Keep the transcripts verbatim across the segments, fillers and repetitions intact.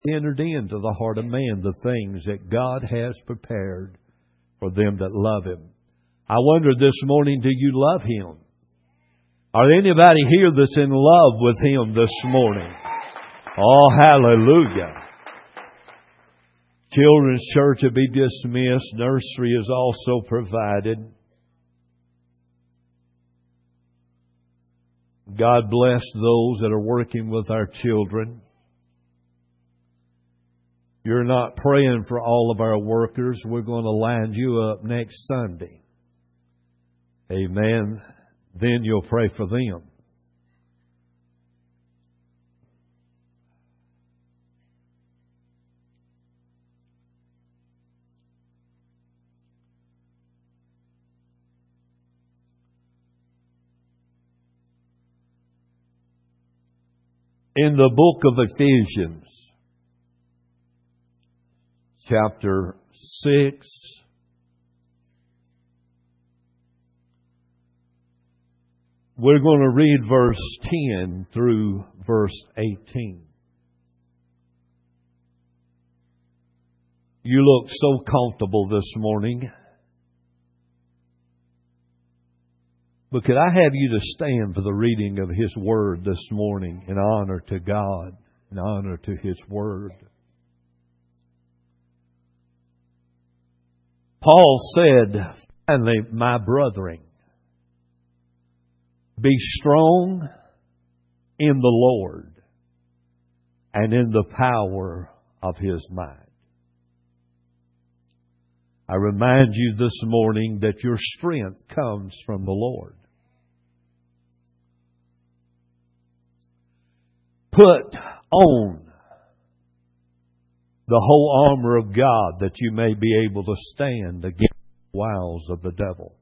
entered into the heart of man the things that God has prepared for them that love Him. I wonder this morning, do you love Him? Are there anybody here that's in love with Him this morning? Oh, hallelujah. Children's church will be dismissed. Nursery is also provided. God bless those that are working with our children. You're not praying for all of our workers. We're going to line you up next Sunday. Amen. Then you'll pray for them. In the book of Ephesians, chapter six, we're going to read verse ten through verse eighteen. You look so comfortable this morning. But could I have you to stand for the reading of His Word this morning in honor to God, in honor to His Word? Paul said, finally, my brethren, be strong in the Lord and in the power of His might. I remind you this morning that your strength comes from the Lord. Put on the whole armor of God that you may be able to stand against the wiles of the devil.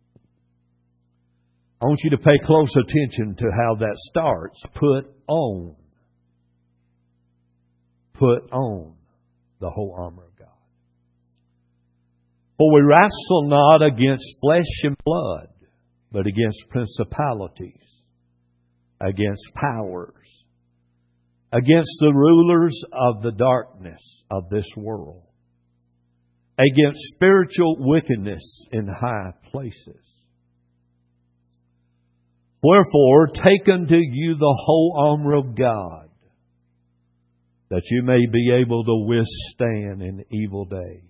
I want you to pay close attention to how that starts. Put on. Put on the whole armor of God. For we wrestle not against flesh and blood, but against principalities, against powers, against the rulers of the darkness of this world, against spiritual wickedness in high places. Wherefore, take unto you the whole armor of God, that you may be able to withstand in evil day.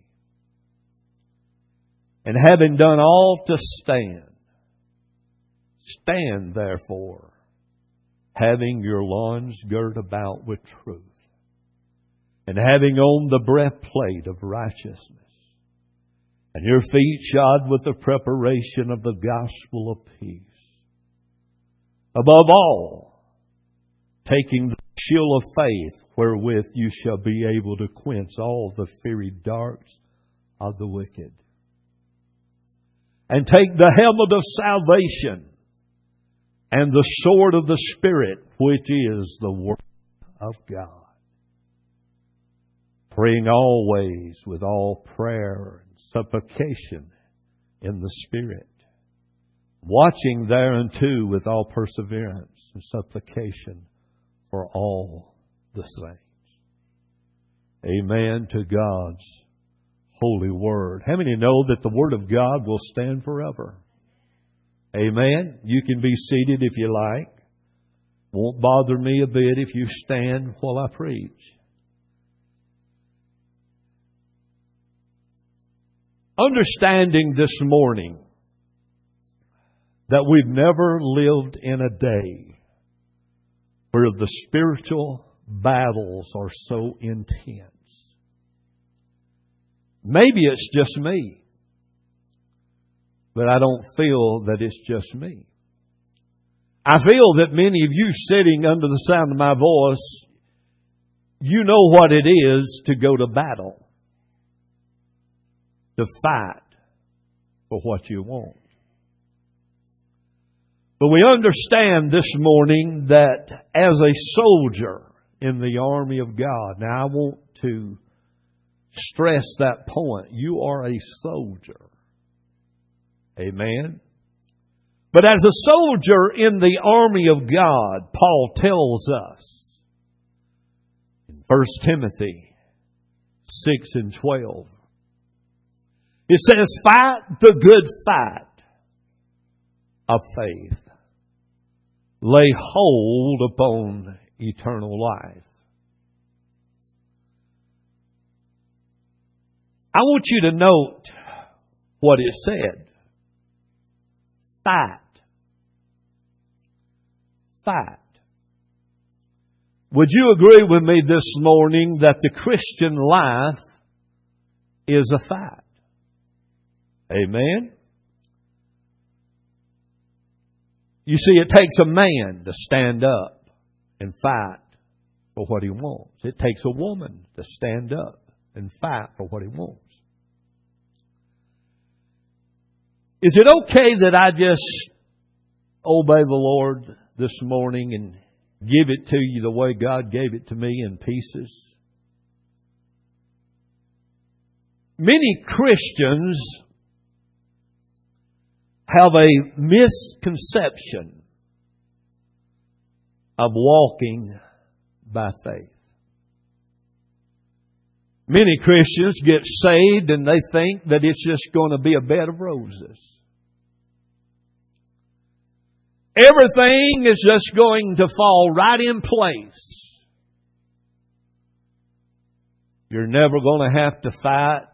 And having done all to stand, stand therefore, having your loins girt about with truth, and having on the breastplate of righteousness, and your feet shod with the preparation of the gospel of peace. Above all, taking the shield of faith, wherewith you shall be able to quench all the fiery darts of the wicked. And take the helmet of salvation, and the sword of the Spirit, which is the Word of God. Praying always with all prayer and supplication in the Spirit. Watching thereunto with all perseverance and supplication for all the saints. Amen to God's holy Word. How many know that the Word of God will stand forever? Amen. You can be seated if you like. Won't bother me a bit if you stand while I preach. Understanding this morning that we've never lived in a day where the spiritual battles are so intense. Maybe it's just me. But I don't feel that it's just me. I feel that many of you sitting under the sound of my voice, you know what it is to go to battle. To fight for what you want. But we understand this morning that as a soldier in the army of God, now I want to stress that point. You are a soldier. Amen. But as a soldier in the army of God, Paul tells us in First Timothy six and twelve. It says, fight the good fight of faith. Lay hold upon eternal life. I want you to note what it said. Fight. Fight. Would you agree with me this morning that the Christian life is a fight? Amen? You see, it takes a man to stand up and fight for what he wants. It takes a woman to stand up and fight for what he wants. Is it okay that I just obey the Lord this morning and give it to you the way God gave it to me in pieces? Many Christians have a misconception of walking by faith. Many Christians get saved and they think that it's just going to be a bed of roses. Everything is just going to fall right in place. You're never going to have to fight.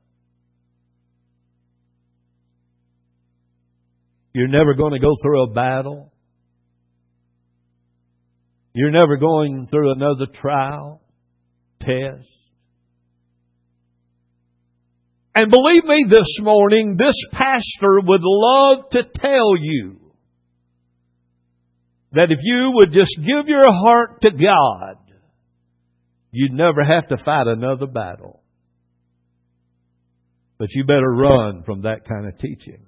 You're never going to go through a battle. You're never going through another trial, test. And believe me this morning, this pastor would love to tell you that if you would just give your heart to God, you'd never have to fight another battle. But you better run from that kind of teaching.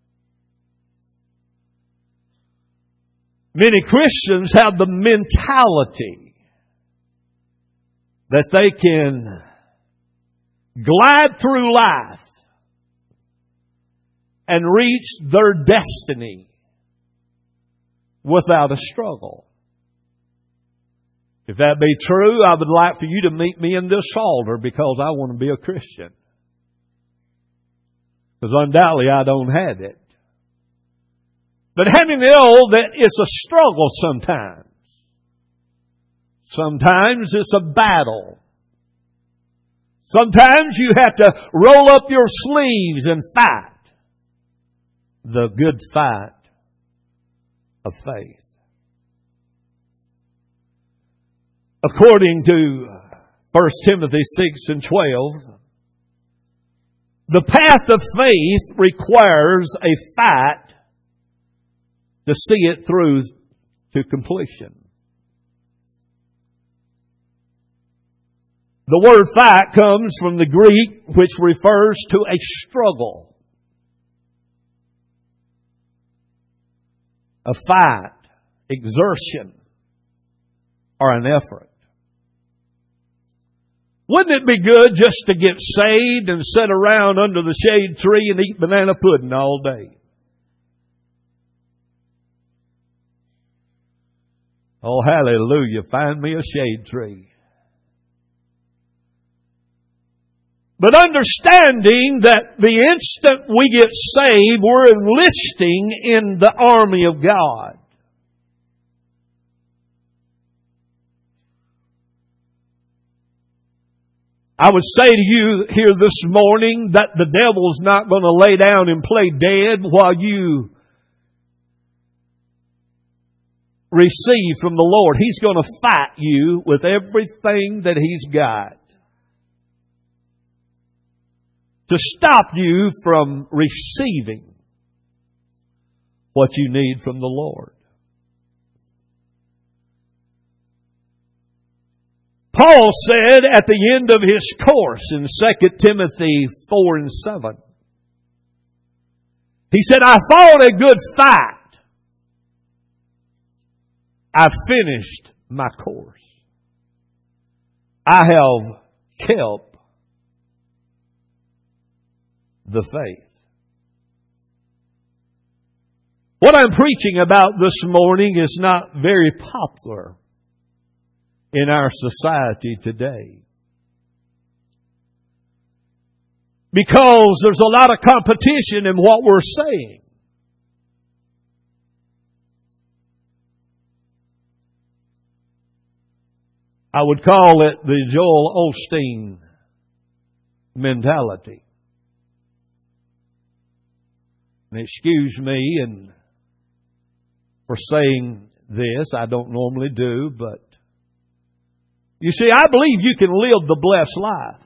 Many Christians have the mentality that they can glide through life and reach their destiny without a struggle. If that be true, I would like for you to meet me in this altar because I want to be a Christian. Because undoubtedly I don't have it. But how many know that it's a struggle sometimes? Sometimes it's a battle. Sometimes you have to roll up your sleeves and fight the good fight of faith. According to First Timothy six and twelve, the path of faith requires a fight to see it through to completion. The word fight comes from the Greek, which refers to a struggle. A fight, exertion, or an effort. Wouldn't it be good just to get saved and sit around under the shade tree and eat banana pudding all day? Oh, hallelujah. Find me a shade tree. But understanding that the instant we get saved, we're enlisting in the army of God. I would say to you here this morning that the devil's not going to lay down and play dead while you receive from the Lord. He's going to fight you with everything that he's got to stop you from receiving what you need from the Lord. Paul said at the end of his course in Second Timothy four and seven, he said, I fought a good fight. I finished my course. I have kept the faith. What I'm preaching about this morning is not very popular in our society today. Because there's a lot of competition in what we're saying. I would call it the Joel Osteen mentality. And excuse me and for saying this, I don't normally do, but you see, I believe you can live the blessed life.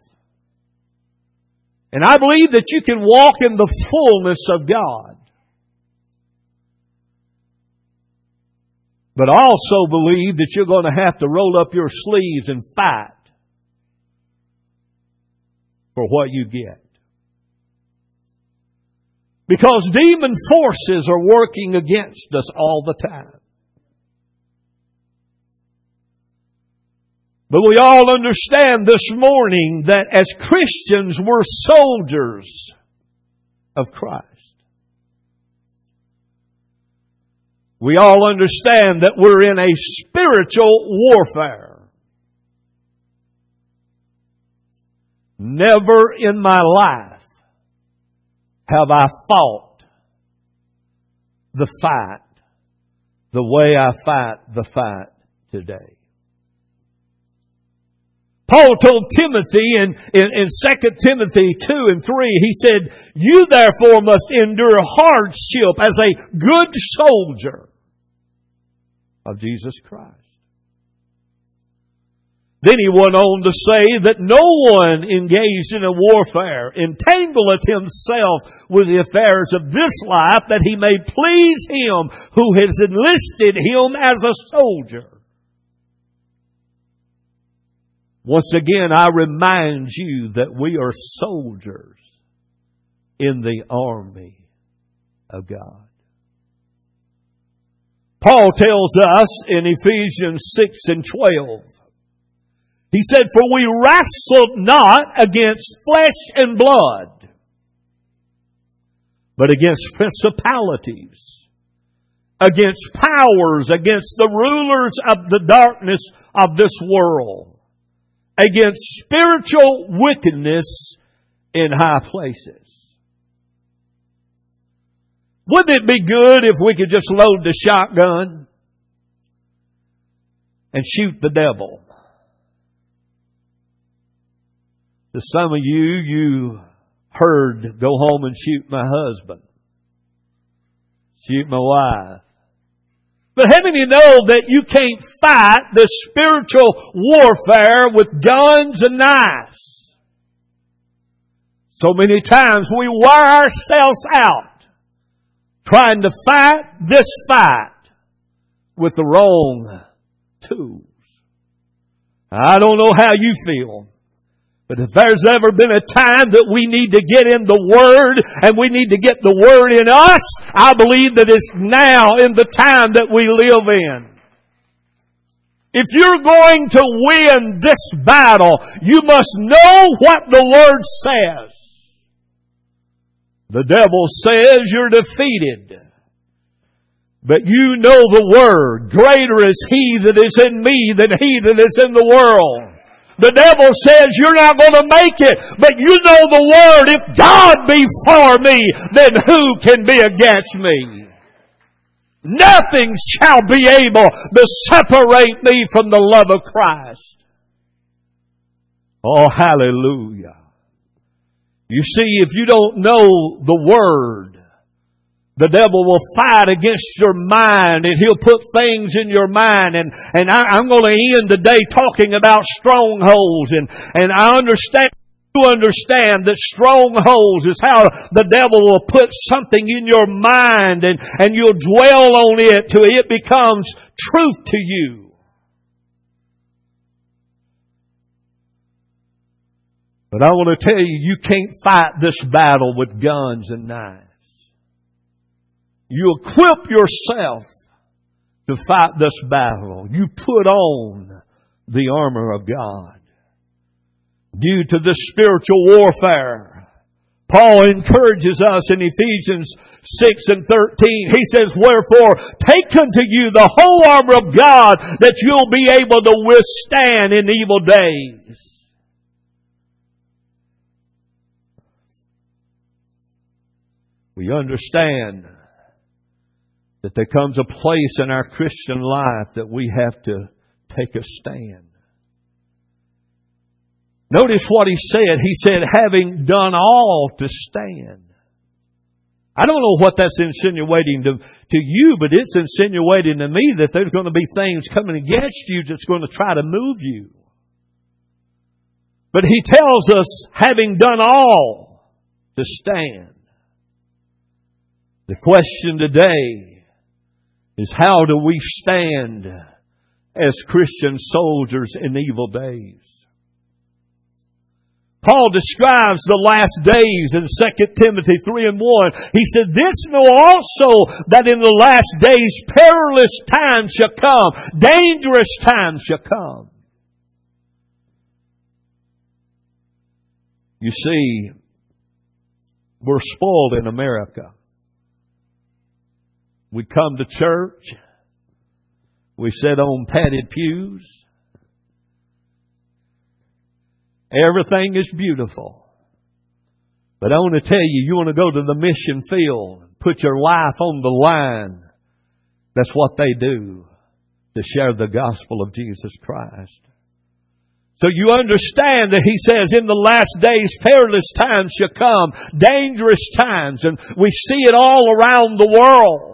And I believe that you can walk in the fullness of God. But I also believe that you're going to have to roll up your sleeves and fight for what you get. Because demon forces are working against us all the time. But we all understand this morning that as Christians, we're soldiers of Christ. We all understand that we're in a spiritual warfare. Never in my life have I fought the fight the way I fight the fight today. Paul told Timothy in, in, in Second Timothy two and three, he said, "You therefore must endure hardship as a good soldier of Jesus Christ." Then he went on to say that no one engaged in a warfare entangleth himself with the affairs of this life, that he may please him who has enlisted him as a soldier. Once again, I remind you that we are soldiers in the army of God. Paul tells us in Ephesians six and twelve, he said, "For we wrestle not against flesh and blood, but against principalities, against powers, against the rulers of the darkness of this world, against spiritual wickedness in high places." Wouldn't it be good if we could just load the shotgun and shoot the devil? To some of you, you heard, "Go home and shoot my husband. Shoot my wife." But how many know that you can't fight the spiritual warfare with guns and knives? So many times we wear ourselves out trying to fight this fight with the wrong tools. I don't know how you feel, but if there's ever been a time that we need to get in the Word and we need to get the Word in us, I believe that it's now in the time that we live in. If you're going to win this battle, you must know what the Word says. The devil says you're defeated. But you know the Word. Greater is He that is in me than he that is in the world. The devil says you're not going to make it, but you know the Word. If God be for me, then who can be against me? Nothing shall be able to separate me from the love of Christ. Oh, hallelujah. You see, if you don't know the Word, the devil will fight against your mind, and he'll put things in your mind. And, and I, I'm going to end today talking about strongholds. And, and I understand, you understand that strongholds is how the devil will put something in your mind, and, and you'll dwell on it till it becomes truth to you. But I want to tell you, you can't fight this battle with guns and knives. You equip yourself to fight this battle. You put on the armor of God. Due to this spiritual warfare, Paul encourages us in Ephesians six and thirteen. He says, wherefore, take unto you the whole armor of God, that you'll be able to withstand in evil days. We understand that there comes a place in our Christian life that we have to take a stand. Notice what he said. He said, having done all to stand. I don't know what that's insinuating to, to you, but it's insinuating to me that there's going to be things coming against you that's going to try to move you. But he tells us, having done all to stand. The question today is, how do we stand as Christian soldiers in evil days? Paul describes the last days in Second Timothy three and one. He said, this know also that in the last days perilous times shall come. Dangerous times shall come. You see, we're spoiled in America. We come to church. We sit on padded pews. Everything is beautiful. But I want to tell you, you want to go to the mission field, put your life on the line. That's what they do to share the gospel of Jesus Christ. So you understand that he says in the last days perilous times shall come, dangerous times, and we see it all around the world.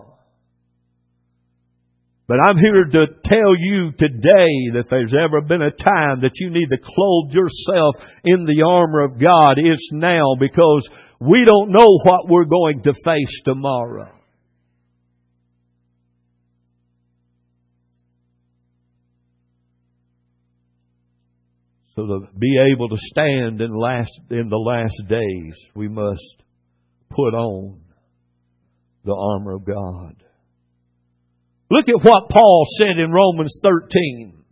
But I'm here to tell you today that if there's ever been a time that you need to clothe yourself in the armor of God, it's now, because we don't know what we're going to face tomorrow. So to be able to stand in last in the last days, we must put on the armor of God. Look at what Paul said in Romans thirteen.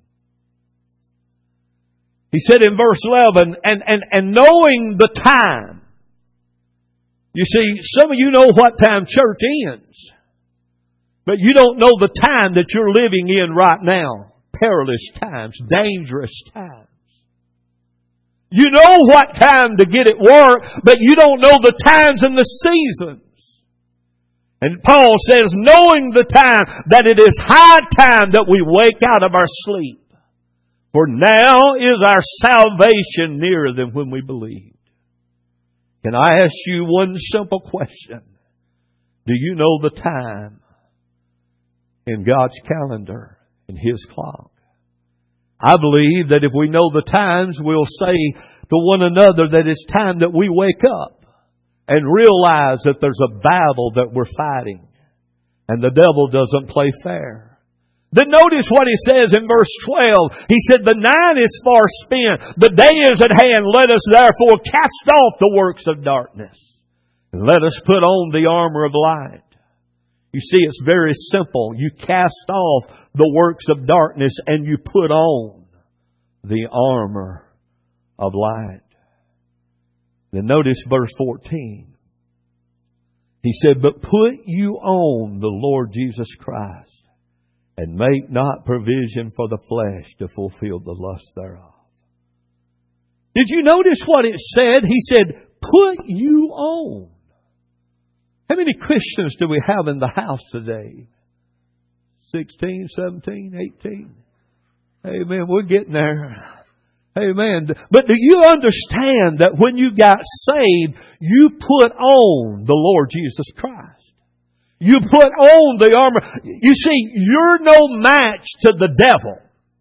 He said in verse eleven, and, and, and knowing the time. You see, some of you know what time church ends. But you don't know the time that you're living in right now. Perilous times, dangerous times. You know what time to get at work, but you don't know the times and the seasons. And Paul says, knowing the time, that it is high time that we wake out of our sleep. For now is our salvation nearer than when we believed. Can I ask you one simple question? Do you know the time in God's calendar, in His clock? I believe that if we know the times, we'll say to one another that it's time that we wake up and realize that there's a battle that we're fighting. And the devil doesn't play fair. Then notice what he says in verse twelve. He said, the night is far spent. The day is at hand. Let us therefore cast off the works of darkness. And let us put on the armor of light. You see, it's very simple. You cast off the works of darkness and you put on the armor of light. Then notice verse fourteen. He said, but put you on the Lord Jesus Christ, and make not provision for the flesh to fulfill the lust thereof. Did you notice what it said? He said, put you on. How many Christians do we have in the house today? sixteen, seventeen, eighteen. Amen. We're getting there. Amen. But do you understand that when you got saved, you put on the Lord Jesus Christ? You put on the armor. You see, you're no match to the devil.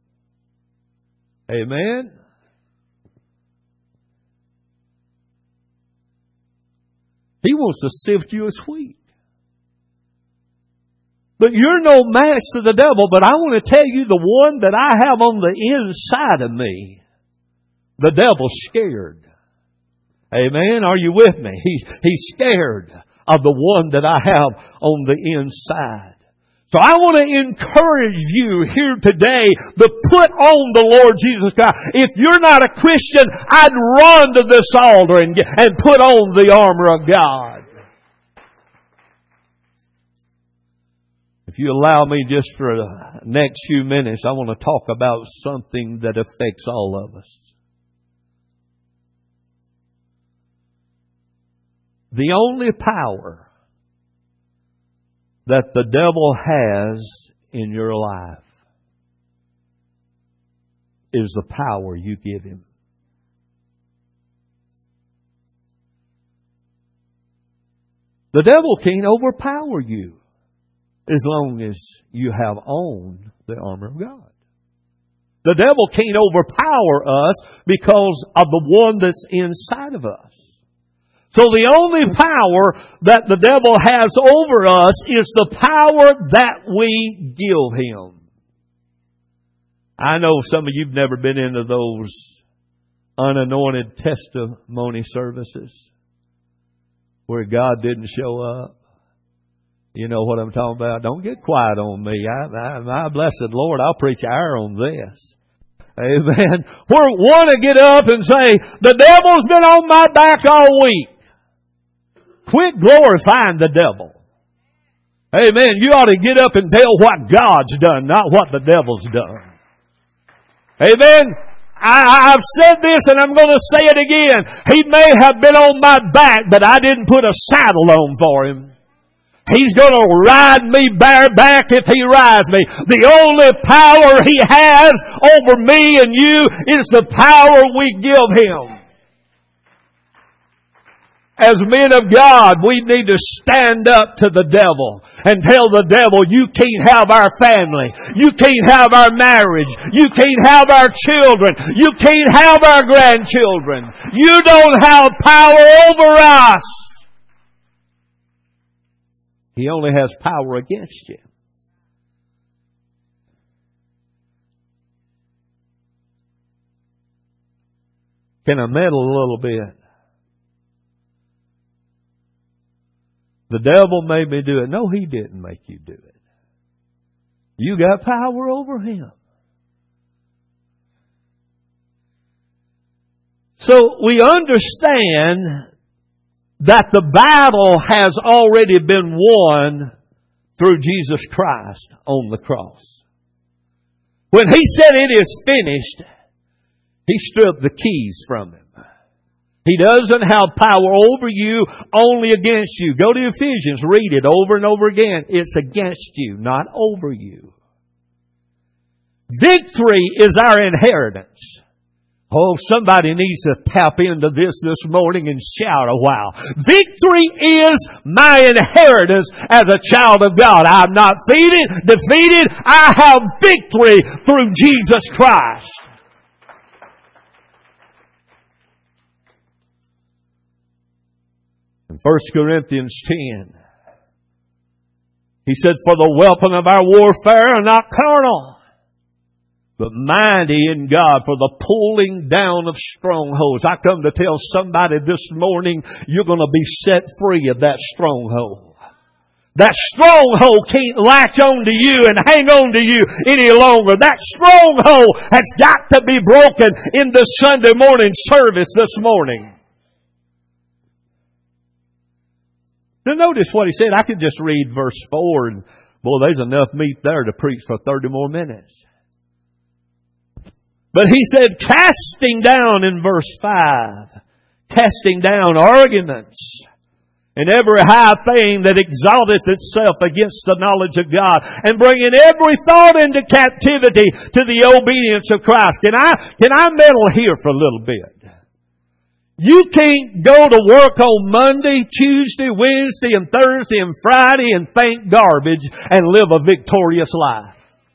Amen. He wants to sift you as wheat. But you're no match to the devil. But I want to tell you, the one that I have on the inside of me, the devil's scared. Amen. Are you with me? He's, he's scared of the one that I have on the inside. So I want to encourage you here today to put on the Lord Jesus Christ. If you're not a Christian, I'd run to this altar and, get, and put on the armor of God. If you allow me just for the next few minutes, I want to talk about something that affects all of us. The only power that the devil has in your life is the power you give him. The devil can't overpower you as long as you have on the armor of God. The devil can't overpower us because of the one that's inside of us. So the only power that the devil has over us is the power that we give him. I know some of you have never been into those unanointed testimony services where God didn't show up. You know what I'm talking about. Don't get quiet on me. I, I, my blessed Lord, I'll preach hour on this. Amen. Where one to get up and say, the devil's been on my back all week. Quit glorifying the devil. Amen. You ought to get up and tell what God's done, not what the devil's done. Amen. I, I've said this and I'm going to say it again. He may have been on my back, but I didn't put a saddle on for him. He's going to ride me bareback if he rides me. The only power he has over me and you is the power we give him. As men of God, we need to stand up to the devil and tell the devil, you can't have our family. You can't have our marriage. You can't have our children. You can't have our grandchildren. You don't have power over us. He only has power against you. Can I meddle a little bit? The devil made me do it. No, he didn't make you do it. You got power over him. So we understand that the battle has already been won through Jesus Christ on the cross. When he said it is finished, he stripped the keys from him. He doesn't have power over you, only against you. Go to Ephesians, read it over and over again. It's against you, not over you. Victory is our inheritance. Oh, somebody needs to tap into this this morning and shout a while. Victory is my inheritance as a child of God. I'm not defeated, defeated. I have victory through Jesus Christ. In First Corinthians ten, he said, for the weapon of our warfare are not carnal, but mighty in God for the pulling down of strongholds. I come to tell somebody this morning, you're going to be set free of that stronghold. That stronghold can't latch on to you and hang on to you any longer. That stronghold has got to be broken in the Sunday morning service this morning. Now notice what he said. I could just read verse four and, boy, there's enough meat there to preach for thirty more minutes. But he said, casting down in verse five, casting down arguments and every high thing that exalteth itself against the knowledge of God, and bringing every thought into captivity to the obedience of Christ. Can I, can I meddle here for a little bit? You can't go to work on Monday, Tuesday, Wednesday, and Thursday, and Friday and think garbage and live a victorious life.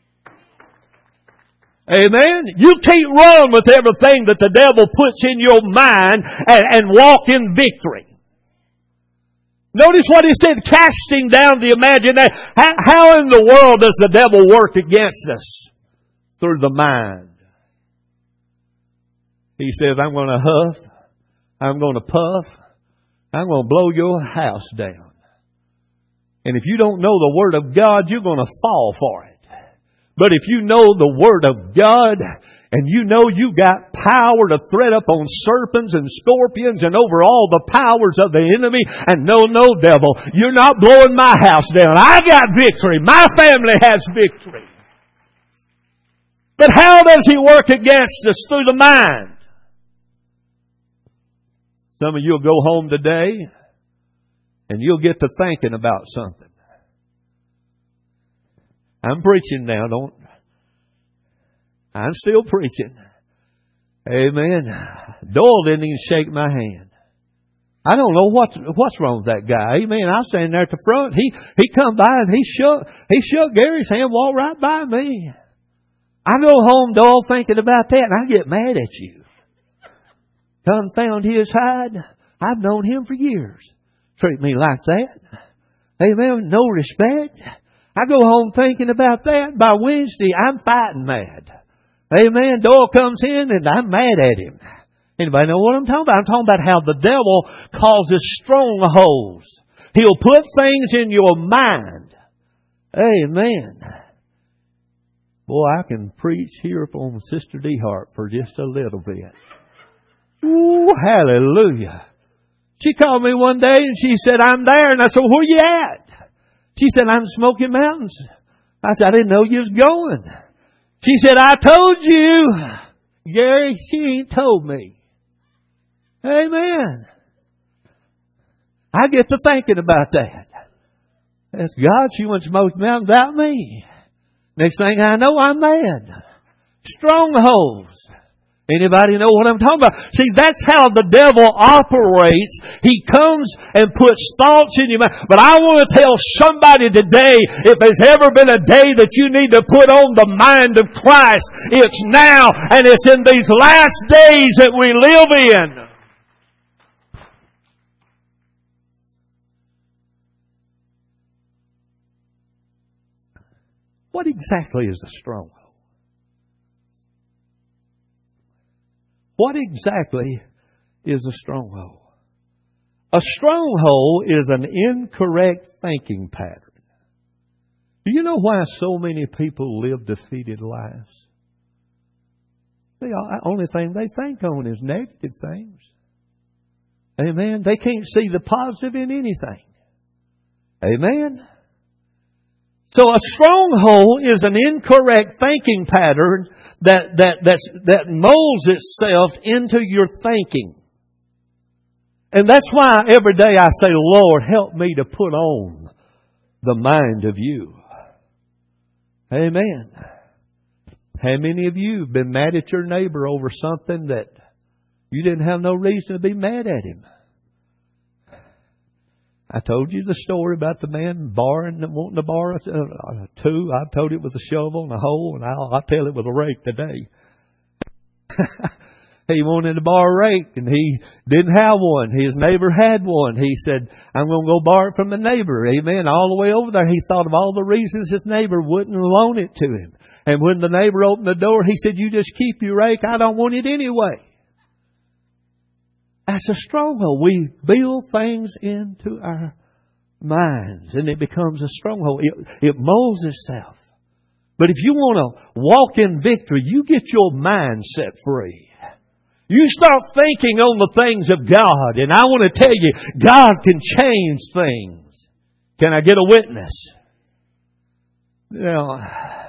Amen? You can't run with everything that the devil puts in your mind and, and walk in victory. Notice what he said, casting down the imagination. How, how in the world does the devil work against us? Through the mind. He says, I'm going to huff. I'm going to puff. I'm going to blow your house down. And if you don't know the Word of God, you're going to fall for it. But if you know the Word of God, and you know you got power to tread up on serpents and scorpions and over all the powers of the enemy, and no, no, devil, you're not blowing my house down. I got victory. My family has victory. But how does He work against us? Through the mind. Some of you will go home today and you'll get to thinking about something. I'm preaching now, don't. I'm still preaching. Amen. Doyle didn't even shake my hand. I don't know what's what's wrong with that guy. Amen. I was standing there at the front. He he come by and he shook he shook Gary's hand, walked right by me. I go home, Doyle, thinking about that, and I get mad at you. Confound his hide. I've known him for years. Treat me like that. Amen. No respect. I go home thinking about that. By Wednesday, I'm fighting mad. Amen. Doyle comes in and I'm mad at him. Anybody know what I'm talking about? I'm talking about how the devil causes strongholds. He'll put things in your mind. Amen. Boy, I can preach here from Sister DeHart for just a little bit. Ooh, hallelujah. She called me one day and she said, I'm there. And I said, where you at? She said, I'm Smoky Mountains. I said, I didn't know you was going. She said, I told you. Gary, she ain't told me. Amen. I get to thinking about that. That's God. She went to Smoky Mountains without me. Next thing I know, I'm mad. Strongholds. Anybody know what I'm talking about? See, that's how the devil operates. He comes and puts thoughts in your mind. But I want to tell somebody today, if there's ever been a day that you need to put on the mind of Christ, it's now, and it's in these last days that we live in. What exactly is a stronghold? What exactly is a stronghold? A stronghold is an incorrect thinking pattern. Do you know why so many people live defeated lives? The only thing they think on is negative things. Amen. They can't see the positive in anything. Amen. So a stronghold is an incorrect thinking pattern that that that's, that molds itself into your thinking. And that's why every day I say, Lord, help me to put on the mind of you. Amen. How many of you have been mad at your neighbor over something that you didn't have no reason to be mad at him? I told you the story about the man borrowing, wanting to borrow uh, two. I told it with a shovel and a hoe, and I'll, I'll tell it with a rake today. He wanted to borrow a rake, and he didn't have one. His neighbor had one. He said, I'm going to go borrow it from the neighbor. Amen. All the way over there, he thought of all the reasons his neighbor wouldn't loan it to him. And when the neighbor opened the door, he said, you just keep your rake. I don't want it anyway. That's a stronghold. We build things into our minds and it becomes a stronghold. It, it molds itself. But if you want to walk in victory, you get your mind set free. You start thinking on the things of God. And I want to tell you, God can change things. Can I get a witness? Now,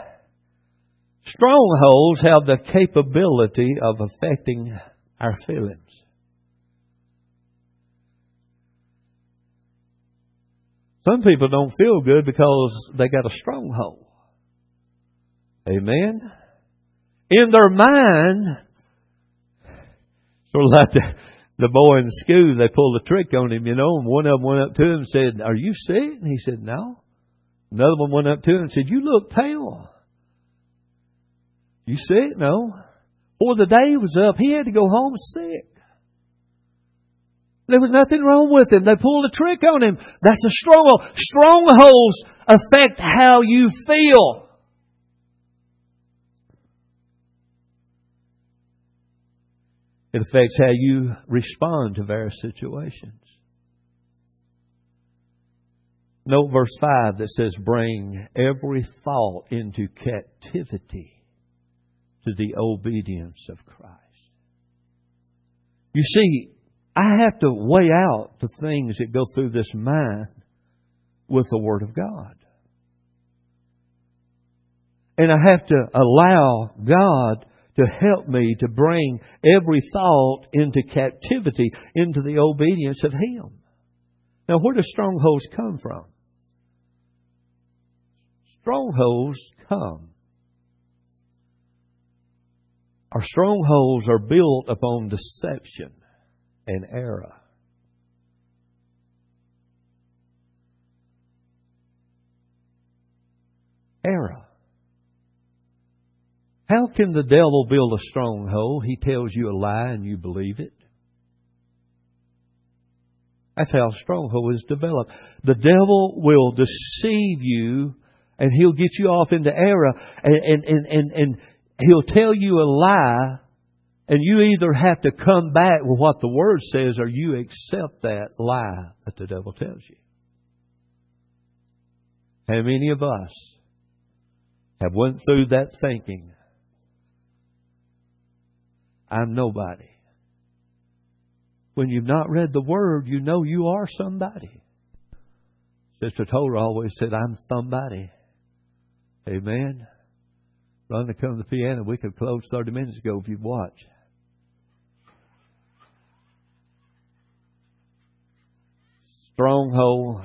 strongholds have the capability of affecting our feelings. Some people don't feel good because they got a stronghold. Amen. In their mind, sort of like the, the boy in school, they pulled a trick on him, you know, and one of them went up to him and said, are you sick? And he said, no. Another one went up to him and said, you look pale. You sick? No. Before the day was up, he had to go home sick. There was nothing wrong with him. They pulled a trick on him. That's a stronghold. Strongholds affect how you feel. It affects how you respond to various situations. Note verse five that says, bring every thought into captivity to the obedience of Christ. You see, I have to weigh out the things that go through this mind with the Word of God. And I have to allow God to help me to bring every thought into captivity, into the obedience of Him. Now, where do strongholds come from? Strongholds come. Our strongholds are built upon deception and error. Error. How can the devil build a stronghold? He tells you a lie and you believe it. That's how a stronghold is developed. The devil will deceive you and he'll get you off into error, and, and, and, and, and he'll tell you a lie, and you either have to come back with what the Word says or you accept that lie that the devil tells you. How many of us have went through that thinking, I'm nobody? When you've not read the Word, you know you are somebody. Sister Tola always said, I'm somebody. Amen. Run to come to the piano. We could close thirty minutes ago if you'd watch. Stronghold.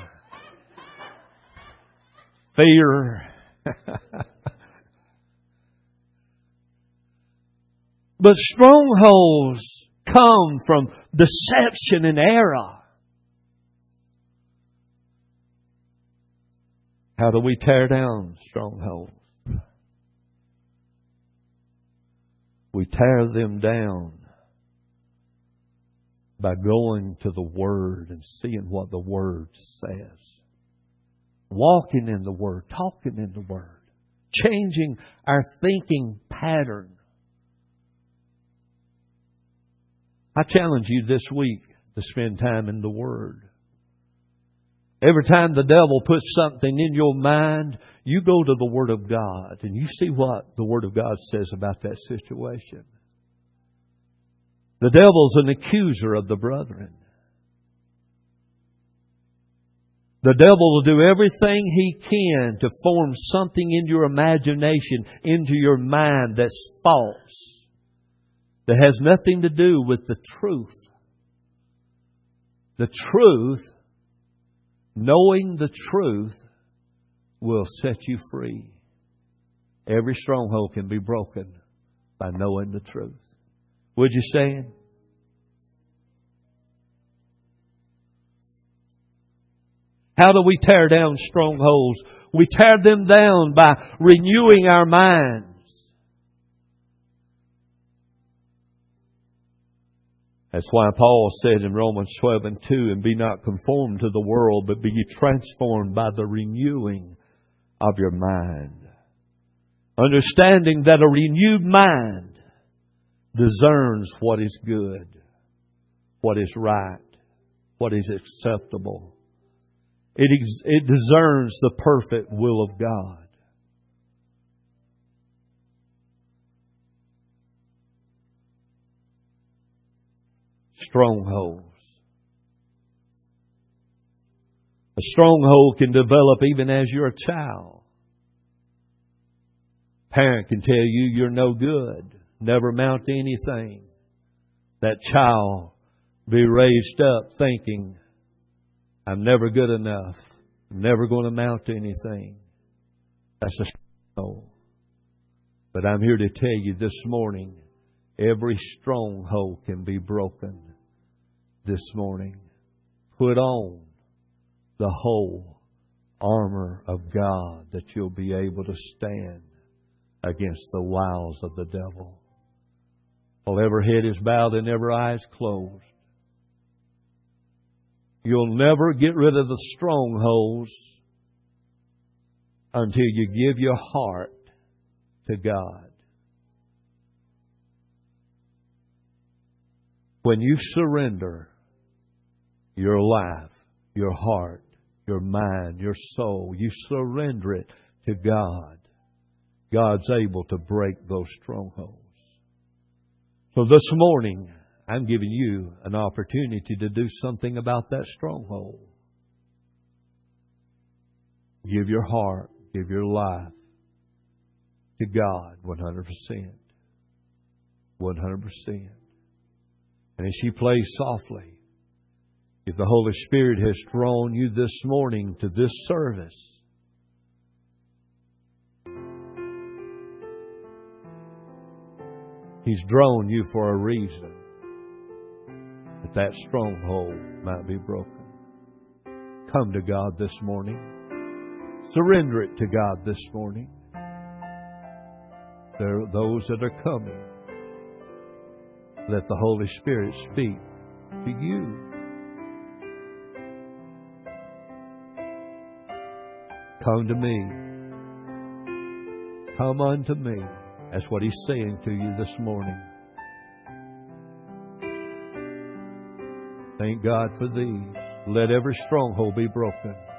Fear. But strongholds come from deception and error. How do we tear down strongholds? We tear them down by going to the Word and seeing what the Word says. Walking in the Word, talking in the Word, changing our thinking pattern. I challenge you this week to spend time in the Word. Every time the devil puts something in your mind, you go to the Word of God and you see what the Word of God says about that situation. The devil's an accuser of the brethren. The devil will do everything he can to form something in your imagination, into your mind that's false, that has nothing to do with the truth. The truth, knowing the truth, will set you free. Every stronghold can be broken by knowing the truth. Would you stand? How do we tear down strongholds? We tear them down by renewing our minds. That's why Paul said in Romans twelve and two, and be not conformed to the world, but be ye transformed by the renewing of your mind. Understanding that a renewed mind discerns what is good, what is right, what is acceptable. It, ex- it discerns the perfect will of God. Strongholds. A stronghold can develop even as you're a child. Parent can tell you you're no good, never amount to anything. That child be raised up thinking, I'm never good enough, I'm never going to amount to anything. That's a stronghold. But I'm here to tell you this morning, every stronghold can be broken this morning. Put on the whole armor of God that you'll be able to stand against the wiles of the devil. While every head is bowed and every eye is closed. You'll never get rid of the strongholds until you give your heart to God. When you surrender your life, your heart, your mind, your soul. You surrender it to God. God's able to break those strongholds. So this morning, I'm giving you an opportunity to do something about that stronghold. Give your heart, give your life to God one hundred percent. one hundred percent. And as you play softly, if the Holy Spirit has drawn you this morning to this service, He's drawn you for a reason, that that stronghold might be broken. Come to God this morning. Surrender it to God this morning. There are those that are coming. Let the Holy Spirit speak to you. Come to me. Come unto me. That's what He's saying to you this morning. Thank God for these. Let every stronghold be broken.